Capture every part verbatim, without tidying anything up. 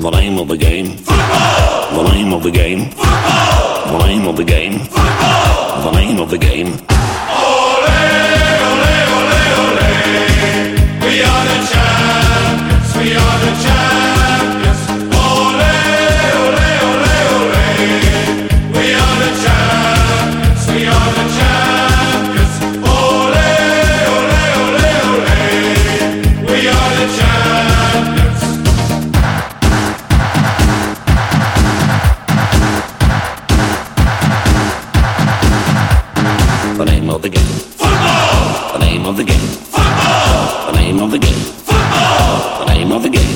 The name of the game. Football. The name of the game. Football. The name of the game. Football. The name of the game. Ole, ole, ole, ole. We are the champions. We are the champions. Ole, ole, ole, ole. We are the champions. We are the champions. Ole, ole, ole, ole. We are the champions. The name of the game. Football. The name of the game. Football. The name of the game. Football. The name of the game.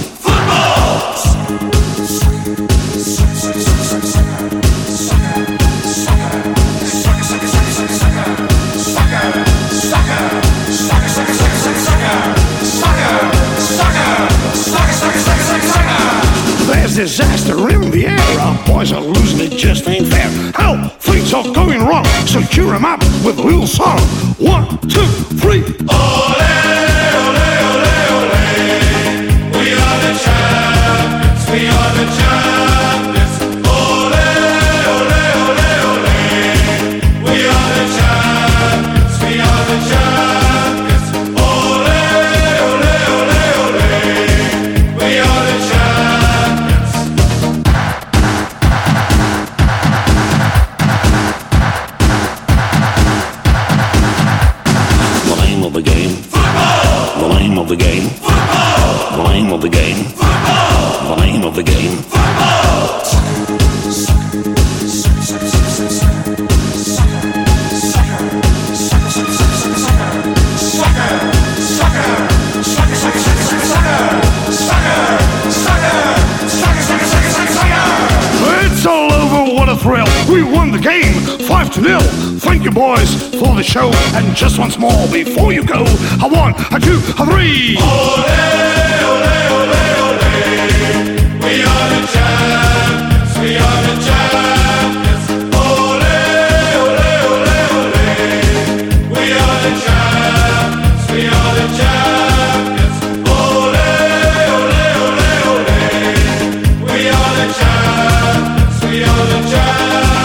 There's disaster in the air. Our boys are losing, it just ain't fair. How things are going wrong, so cheer 'em up with a little song. One, two, three. Ole, ole, ole, ole. We are the champions. We are the champions. Ole, ole, ole, ole. We are the champions. We are the champions. Ole, ole, ole, ole. We are the champions. The name of the game. Football. The name of the game. Football. The name of the game. Football. The name of the game. It's all over, what a thrill. We won the game, five to nil. Thank you, boys, for the show. And just once more before you go, a one, a two, a three. Ole, ole, ole, ole. We are the champions. We are the champions. Ole, ole, ole, ole. We are the champions. We are the champions. Ole, ole, ole, ole. We are the champions. We are the champions.